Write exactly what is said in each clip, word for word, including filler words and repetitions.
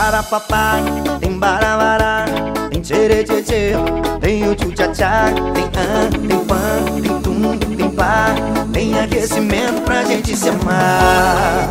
parapapá, tem barabará, tem tcherê-tchê-tchê, tem o tchu-tchá-tchá, tem an, tem pan, tem tum, tem pá, tem aquecimento pra gente se amar.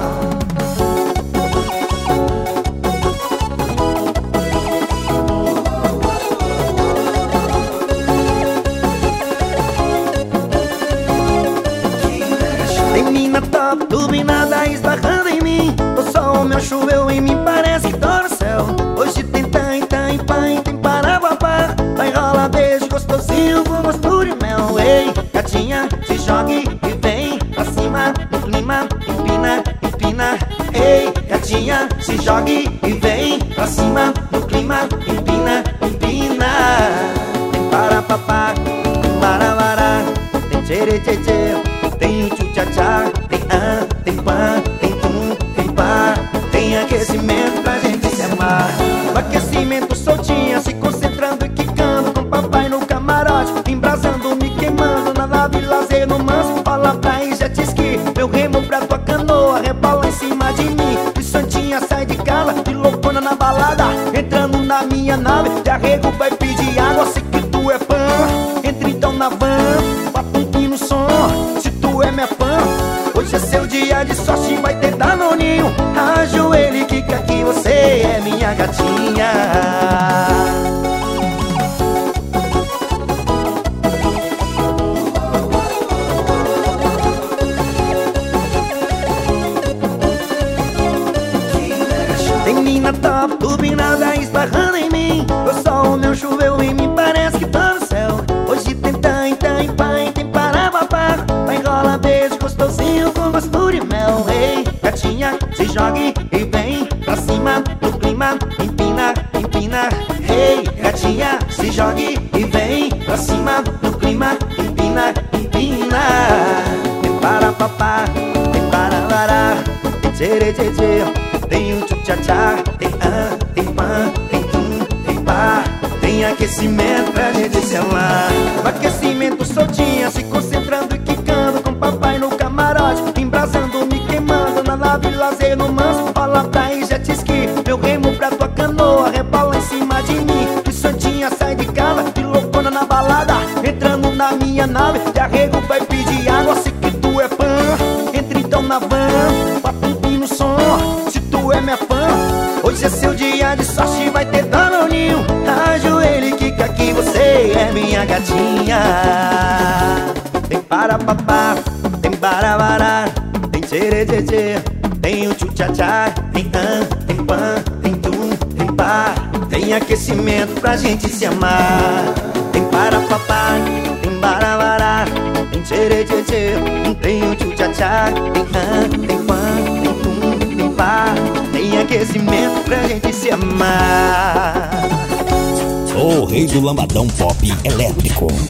Tem mina top, turbinada esbarrando em mim. O sol, meu choveu em mim, parece que tô no céu. Hoje tem tan, tan, pan, tem parabapá. Vai rola beijo gostosinho com gosto de mel. Ei, gatinha, se jogue e vem pra cima. No clima, empina, empina. Ei, gatinha, se jogue e vem pra cima. No clima, empina, empina. Tem parapapá, tem barabará, tem tcherê-tchê-tchê, tem o tchu-tchá-tchá, tem an, tem pan, tem tum, tem pá, tem aquecimento pra gente se amar. O aquecimento soltinha, se concentrando e quicando, com papai no camarote, embrasando, me queimando, na nave lazer no manso. Fala pra ir jet ski, meu remo pra tua canoa, rebola em cima de mim. E santinha sai de cala, de loucona na balada, entrando na minha nave, de arrego vai pedir água, sei que tu é fã. Entra então na van, bota um pino no som, se tu é minha fã. Hoje é seu dia de sorte, vai ter danoninho. Ajoelha e quica que você é minha gatinha. Tem mina top, turbinada esbarrando em mim. O sol, meu choveu em mim, parece que tô no céu. Hoje tem tan, tan, pan, tem parabapá. Vai rola beijo gostosinho com gosto de mel. Ei, gatinha, se jogue e vem pra cima. No clima, empina, empina. Ei, gatinha, se jogue e vem pra cima. No clima, empina, empina. Tem parapapá, tem barabará, tem tcherê-tchê-tchê, tem o tchu-tchá-tchá, tem an, tem pan, tem tum, tem pá, tem aquecimento pra gente se amar. O aquecimento soltinha, se concentrando e quicando, com papai no camarote, embrasando, me queimando, na nave lazer no manso. Fala pra ir jet ski, meu remo pra tua canoa, rebola em cima de mim. E santinha sai de cala, de loucona na balada, entrando na minha nave, de arrego vai pedir água, sei que tu é fã. Entra então na van, bota um pino no som, se tu é minha fã. Hoje é seu dia de sorte, vai ter danoninho. Ajoelha e quica que você é minha gatinha. Tem parapapá, tem barabará, tem tcherê-tchê-tchê, tem o tchu-tchá-tchá, tem an, tem pan, tem tum, tem pá, tem aquecimento pra gente se amar. Tem parapapá, tem barabará, tem tcherê-tchê-tchê, tem o tchu-tchá-tchá, tem an, tem pan, tem tum, tem pá, tem aquecimento pra gente se amar. O rei do lambadão pop elétrico.